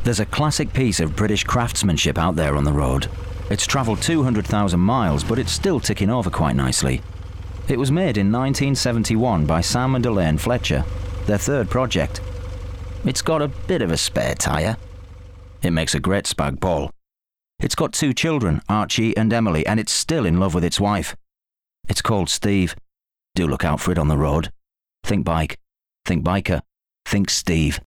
There's a classic piece of British craftsmanship out there on the road. It's travelled 200,000 miles, but it's still ticking over quite nicely. It was made in 1971 by Sam and Elaine Fletcher, their third project. It's got a bit of a spare tyre. It makes a great spag bol. It's got 2 children, Archie and Emily, and it's still in love with its wife. It's called Steve. Do look out for it on the road. Think bike. Think biker. Think Steve.